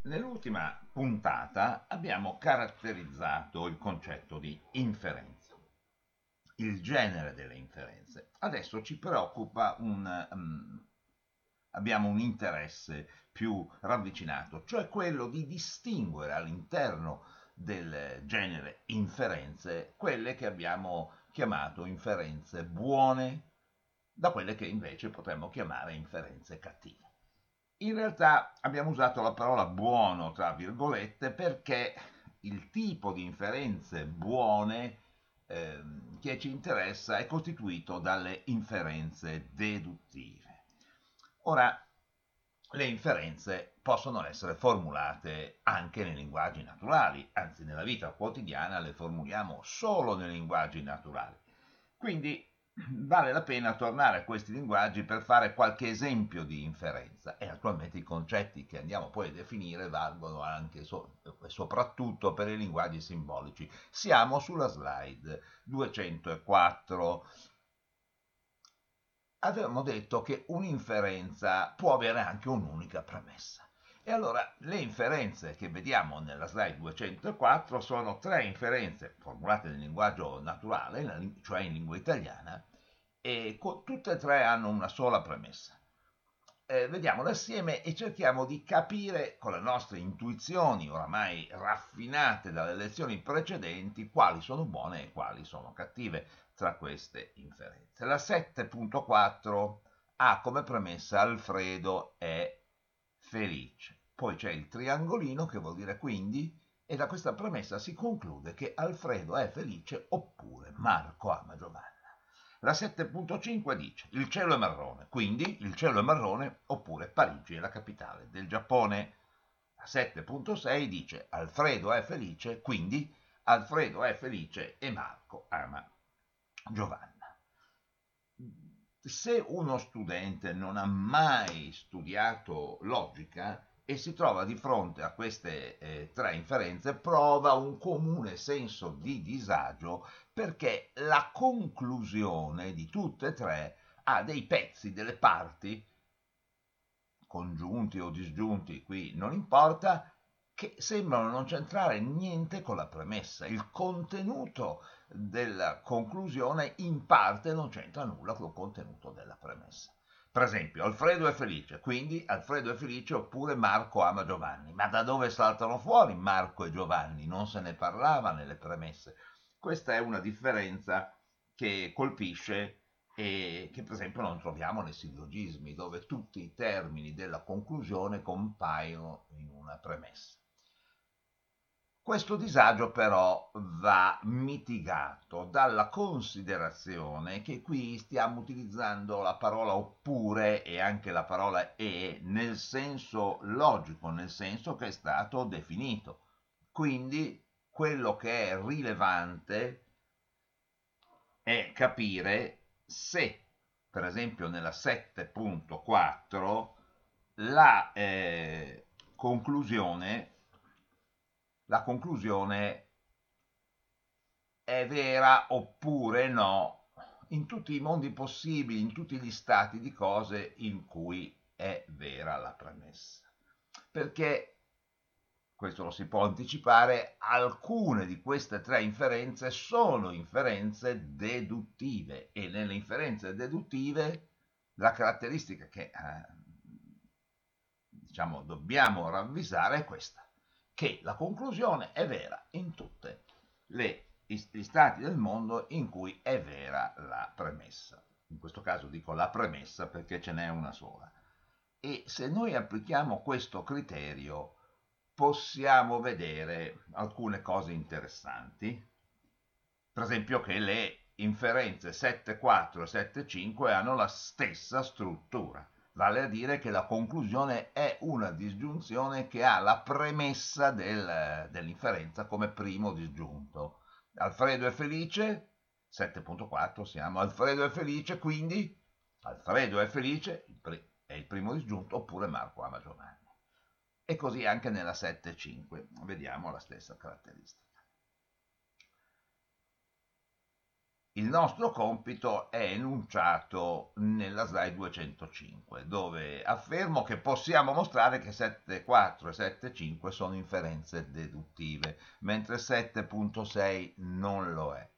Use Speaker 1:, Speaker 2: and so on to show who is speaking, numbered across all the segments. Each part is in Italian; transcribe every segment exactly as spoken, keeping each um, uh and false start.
Speaker 1: Nell'ultima puntata abbiamo caratterizzato il concetto di inferenza, il genere delle inferenze. Adesso ci preoccupa un, um, abbiamo un interesse più ravvicinato, cioè quello di distinguere all'interno del genere inferenze quelle che abbiamo chiamato inferenze buone da quelle che invece potremmo chiamare inferenze cattive. In realtà abbiamo usato la parola buono, tra virgolette, perché il tipo di inferenze buone ehm, che ci interessa è costituito dalle inferenze deduttive. Ora, le inferenze possono essere formulate anche nei linguaggi naturali, anzi nella vita quotidiana le formuliamo solo nei linguaggi naturali. Quindi vale la pena tornare a questi linguaggi per fare qualche esempio di inferenza e attualmente i concetti che andiamo poi a definire valgono anche so- e soprattutto per i linguaggi simbolici. Siamo sulla slide duecentoquattro. Avevamo detto che un'inferenza può avere anche un'unica premessa. E allora le inferenze che vediamo nella slide duecentoquattro sono tre inferenze formulate nel linguaggio naturale, cioè in lingua italiana, e tutte e tre hanno una sola premessa. Eh, vediamole assieme e cerchiamo di capire con le nostre intuizioni oramai raffinate dalle lezioni precedenti quali sono buone e quali sono cattive tra queste inferenze. La sette punto quattro ha come premessa Alfredo è felice. Poi c'è il triangolino che vuol dire quindi e da questa premessa si conclude che Alfredo è felice oppure Marco ama Giovanna. La sette punto cinque dice il cielo è marrone, quindi il cielo è marrone oppure Parigi è la capitale del Giappone. La sette punto sei dice Alfredo è felice, quindi Alfredo è felice e Marco ama Giovanna. Se uno studente non ha mai studiato logica e si trova di fronte a queste eh, tre inferenze, prova un comune senso di disagio perché la conclusione di tutte e tre ha dei pezzi, delle parti, congiunti o disgiunti, qui non importa, che sembrano non c'entrare niente con la premessa. Il contenuto della conclusione in parte non c'entra nulla con il contenuto della premessa. Per esempio, Alfredo è felice, quindi Alfredo è felice oppure Marco ama Giovanni. Ma da dove saltano fuori Marco e Giovanni? Non se ne parlava nelle premesse. Questa è una differenza che colpisce e che per esempio non troviamo nei sillogismi, dove tutti i termini della conclusione compaiono in una premessa. Questo disagio però va mitigato dalla considerazione che qui stiamo utilizzando la parola oppure e anche la parola e nel senso logico, nel senso che è stato definito. Quindi quello che è rilevante è capire se, per esempio nella sette punto quattro, la eh, conclusione la conclusione è vera oppure no in tutti i mondi possibili, in tutti gli stati di cose in cui è vera la premessa. Perché, questo lo si può anticipare, alcune di queste tre inferenze sono inferenze deduttive e nelle inferenze deduttive la caratteristica che eh, diciamo dobbiamo ravvisare è questa, che la conclusione è vera in tutte le gli stati del mondo in cui è vera la premessa. In questo caso dico la premessa perché ce n'è una sola. E se noi applichiamo questo criterio possiamo vedere alcune cose interessanti. Per esempio che le inferenze sette quattro e sette cinque hanno la stessa struttura. Vale a dire che la conclusione è una disgiunzione che ha la premessa del, dell'inferenza come primo disgiunto. Alfredo è felice, sette punto quattro siamo, Alfredo è felice, quindi Alfredo è felice, è il primo disgiunto, oppure Marco ama Giovanni. E così anche nella sette cinque, vediamo la stessa caratteristica. Il nostro compito è enunciato nella slide duecentocinque, dove affermo che possiamo mostrare che sette punto quattro e sette punto cinque sono inferenze deduttive, mentre sette punto sei non lo è.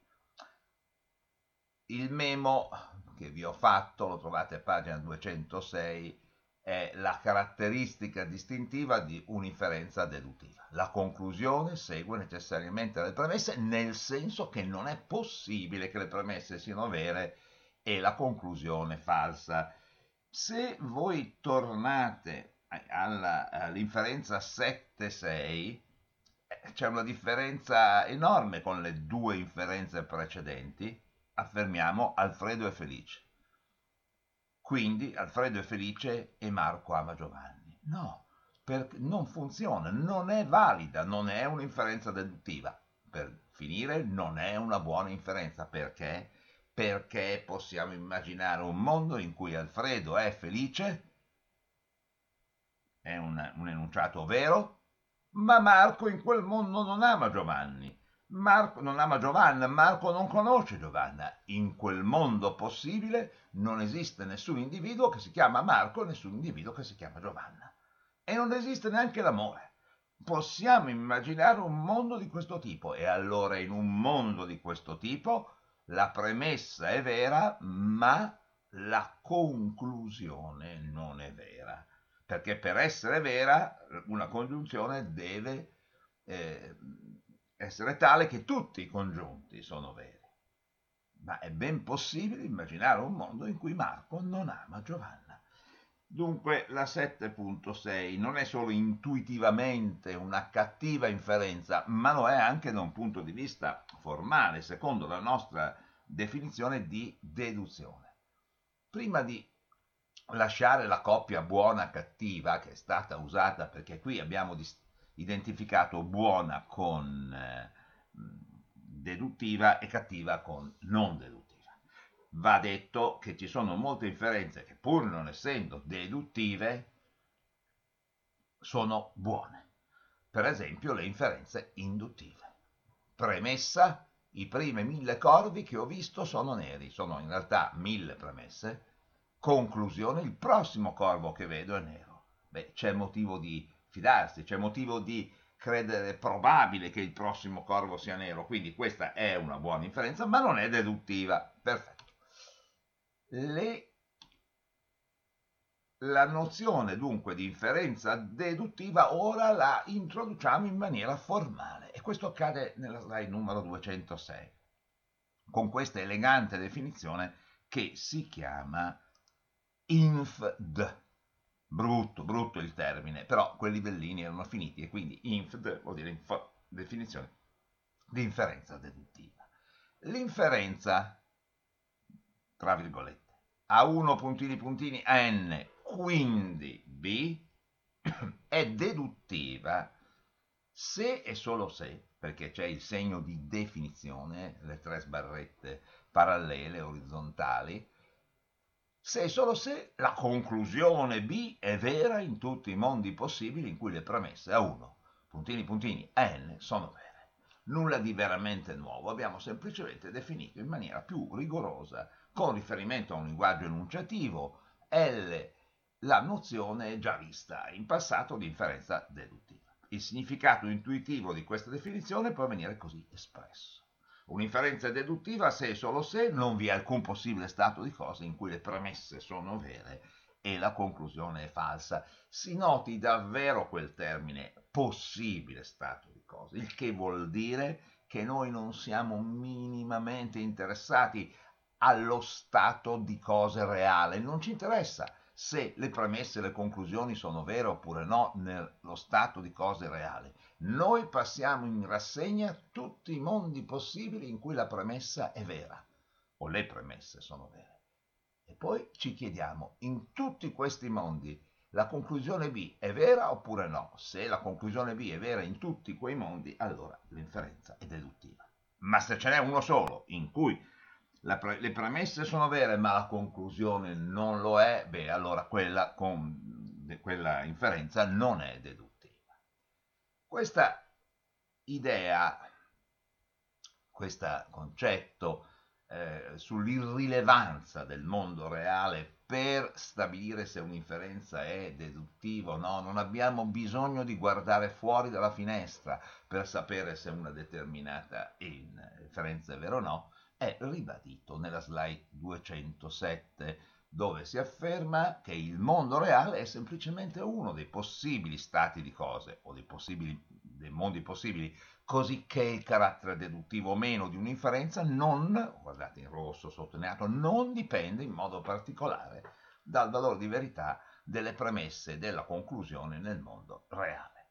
Speaker 1: Il memo che vi ho fatto, lo trovate a pagina duecentosei, è la caratteristica distintiva di un'inferenza deduttiva. La conclusione segue necessariamente le premesse, nel senso che non è possibile che le premesse siano vere e la conclusione falsa. Se voi tornate alla, all'inferenza sette sei, c'è una differenza enorme con le due inferenze precedenti. Affermiamo Alfredo è felice. Quindi Alfredo è felice e Marco ama Giovanni. No, perché non funziona, non è valida, non è un'inferenza deduttiva. Per finire, non è una buona inferenza. Perché? Perché possiamo immaginare un mondo in cui Alfredo è felice, è un, un enunciato vero, ma Marco in quel mondo non ama Giovanni. Marco non ama Giovanna, Marco non conosce Giovanna. In quel mondo possibile non esiste nessun individuo che si chiama Marco e nessun individuo che si chiama Giovanna. E non esiste neanche l'amore. Possiamo immaginare un mondo di questo tipo, e allora in un mondo di questo tipo la premessa è vera, ma la conclusione non è vera. Perché per essere vera una congiunzione deve eh, essere tale che tutti i congiunti sono veri. Ma è ben possibile immaginare un mondo in cui Marco non ama Giovanna. Dunque la sette punto sei non è solo intuitivamente una cattiva inferenza, ma lo è anche da un punto di vista formale, secondo la nostra definizione di deduzione. Prima di lasciare la coppia buona-cattiva, che è stata usata perché qui abbiamo identificato buona con eh, deduttiva e cattiva con non deduttiva. Va detto che ci sono molte inferenze che, pur non essendo deduttive, sono buone. Per esempio le inferenze induttive. Premessa: i primi mille corvi che ho visto sono neri, sono in realtà mille premesse. Conclusione: il prossimo corvo che vedo è nero. Beh, c'è motivo di fidarsi, c'è motivo di credere probabile che il prossimo corvo sia nero, quindi questa è una buona inferenza, ma non è deduttiva. Perfetto. Le... La nozione dunque di inferenza deduttiva ora la introduciamo in maniera formale, e questo accade nella slide numero duecentosei, con questa elegante definizione che si chiama infd. Brutto, brutto il termine, però quei livellini erano finiti e quindi infd vuol dire info, definizione di inferenza deduttiva. L'inferenza, tra virgolette, a uno puntini puntini n, quindi b, è deduttiva se e solo se, perché c'è il segno di definizione, le tre sbarrette parallele, orizzontali, se e solo se la conclusione B è vera in tutti i mondi possibili in cui le premesse a uno, puntini puntini, a n sono vere. Nulla di veramente nuovo, abbiamo semplicemente definito in maniera più rigorosa, con riferimento a un linguaggio enunciativo, L, la nozione già vista in passato di inferenza deduttiva. Il significato intuitivo di questa definizione può venire così espresso. Un'inferenza deduttiva se e solo se non vi è alcun possibile stato di cose in cui le premesse sono vere e la conclusione è falsa. Si noti davvero quel termine possibile stato di cose, il che vuol dire che noi non siamo minimamente interessati allo stato di cose reale, non ci interessa se le premesse e le conclusioni sono vere oppure no nello stato di cose reali. Noi passiamo in rassegna tutti i mondi possibili in cui la premessa è vera, o le premesse sono vere. E poi ci chiediamo, in tutti questi mondi, la conclusione B è vera oppure no? Se la conclusione B è vera in tutti quei mondi, allora l'inferenza è deduttiva. Ma se ce n'è uno solo in cui pre- le premesse sono vere ma la conclusione non lo è, beh, allora quella, con, quella inferenza non è deduttiva. Questa idea, questo concetto eh, sull'irrilevanza del mondo reale per stabilire se un'inferenza è deduttiva o no. Non abbiamo bisogno di guardare fuori dalla finestra per sapere se una determinata inferenza è vera o no. È ribadito nella slide duecentosette, dove si afferma che il mondo reale è semplicemente uno dei possibili stati di cose o dei, possibili, dei mondi possibili, così che il carattere deduttivo o meno di un'inferenza non, guardate in rosso sottolineato, non dipende in modo particolare dal valore di verità delle premesse della conclusione nel mondo reale.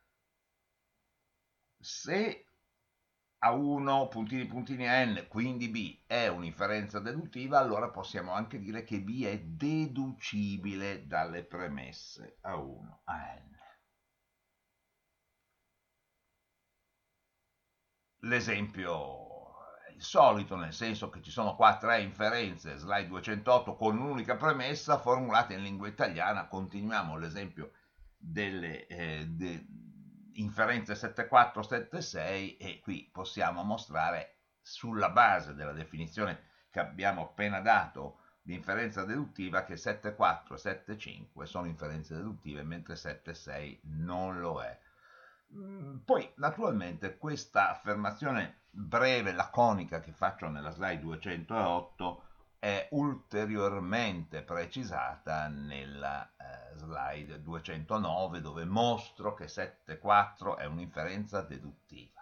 Speaker 1: Se A uno, puntini puntini a n, quindi B è un'inferenza deduttiva, allora possiamo anche dire che B è deducibile dalle premesse A uno a n. L'esempio è il solito, nel senso che ci sono qua tre inferenze, slide duecentotto, con un'unica premessa formulate in lingua italiana. Continuiamo l'esempio delle eh, de, inferenze sette quattro sette sei, e qui possiamo mostrare, sulla base della definizione che abbiamo appena dato di inferenza deduttiva, che sette quattro e sette cinque sono inferenze deduttive, mentre sette sei non lo è. Poi, naturalmente, questa affermazione breve, laconica, che faccio nella slide duecentootto è ulteriormente precisata nella eh, slide duecentonove, dove mostro che sette quattro è un'inferenza deduttiva.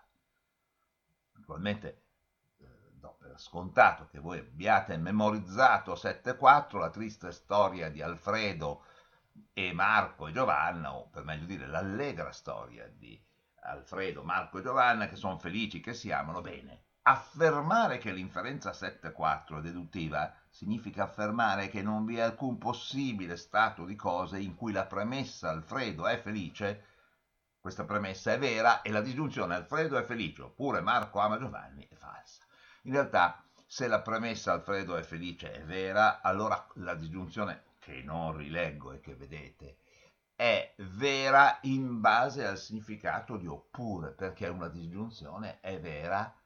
Speaker 1: Naturalmente eh, do per scontato che voi abbiate memorizzato sette quattro, la triste storia di Alfredo e Marco e Giovanna, o per meglio dire l'allegra storia di Alfredo, Marco e Giovanna, che sono felici che si amano. Bene. Affermare che l'inferenza sette quattro è deduttiva significa affermare che non vi è alcun possibile stato di cose in cui la premessa Alfredo è felice, questa premessa è vera, e la disgiunzione Alfredo è felice oppure Marco ama Giovanni è falsa. In realtà, se la premessa Alfredo è felice è vera, allora la disgiunzione, che non rileggo e che vedete, è vera in base al significato di oppure, perché una disgiunzione è vera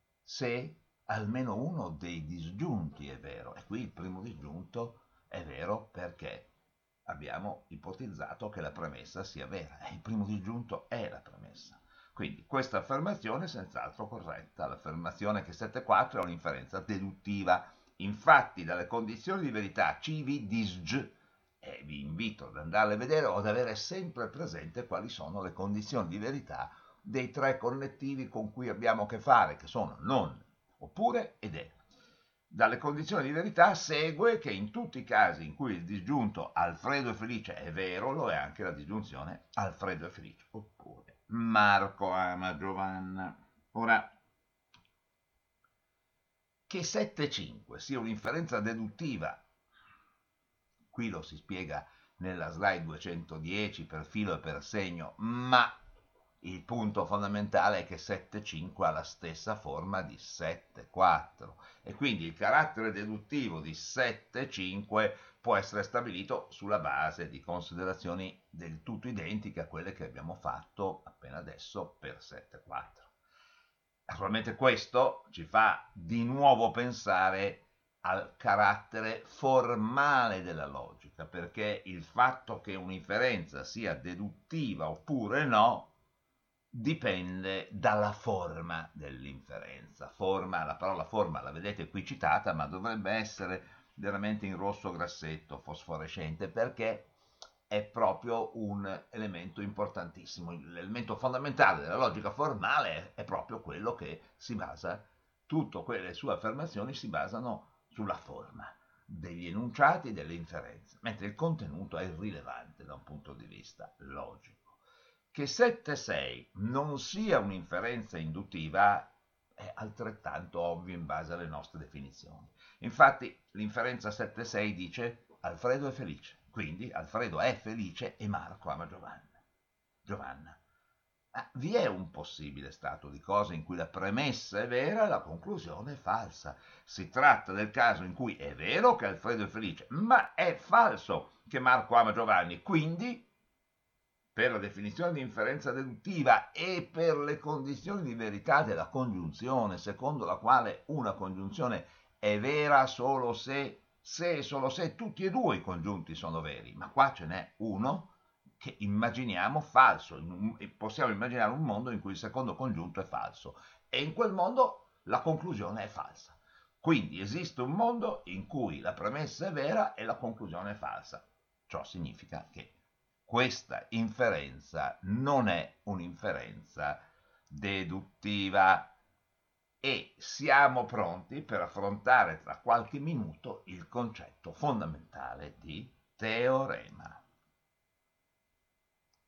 Speaker 1: se almeno uno dei disgiunti è vero. E qui il primo disgiunto è vero perché abbiamo ipotizzato che la premessa sia vera, e il primo disgiunto è la premessa. Quindi questa affermazione è senz'altro corretta, l'affermazione che sette quattro è un'inferenza deduttiva. Infatti, dalle condizioni di verità C V disg, e vi invito ad andarle a vedere o ad avere sempre presente quali sono le condizioni di verità dei tre connettivi con cui abbiamo a che fare, che sono non, oppure ed è. Dalle condizioni di verità segue che in tutti i casi in cui il disgiunto Alfredo è felice è vero, lo è anche la disgiunzione Alfredo è felice, oppure Marco ama Giovanna. Ora, che sette cinque sia un'inferenza deduttiva, qui lo si spiega nella slide duecentodieci per filo e per segno, ma il punto fondamentale è che sette cinque ha la stessa forma di sette quattro, e quindi il carattere deduttivo di sette cinque può essere stabilito sulla base di considerazioni del tutto identiche a quelle che abbiamo fatto appena adesso per sette quattro. Naturalmente questo ci fa di nuovo pensare al carattere formale della logica, perché il fatto che un'inferenza sia deduttiva oppure no dipende dalla forma dell'inferenza. Forma, la parola forma la vedete qui citata, ma dovrebbe essere veramente in rosso grassetto, fosforescente, perché è proprio un elemento importantissimo. L'elemento fondamentale della logica formale è proprio quello che si basa, tutte quelle sue affermazioni si basano sulla forma degli enunciati e delle inferenze, mentre il contenuto è irrilevante da un punto di vista logico. Che sette sei non sia un'inferenza induttiva è altrettanto ovvio in base alle nostre definizioni. Infatti l'inferenza sette sei dice Alfredo è felice, quindi Alfredo è felice e Marco ama Giovanna. Giovanna. Ma vi è un possibile stato di cose in cui la premessa è vera e la conclusione è falsa. Si tratta del caso in cui è vero che Alfredo è felice, ma è falso che Marco ama Giovanni, quindi per la definizione di inferenza deduttiva e per le condizioni di verità della congiunzione, secondo la quale una congiunzione è vera solo se, se e solo se tutti e due i congiunti sono veri, ma qua ce n'è uno che immaginiamo falso, possiamo immaginare un mondo in cui il secondo congiunto è falso e in quel mondo la conclusione è falsa. Quindi esiste un mondo in cui la premessa è vera e la conclusione è falsa. Ciò significa che questa inferenza non è un'inferenza deduttiva e siamo pronti per affrontare tra qualche minuto il concetto fondamentale di teorema.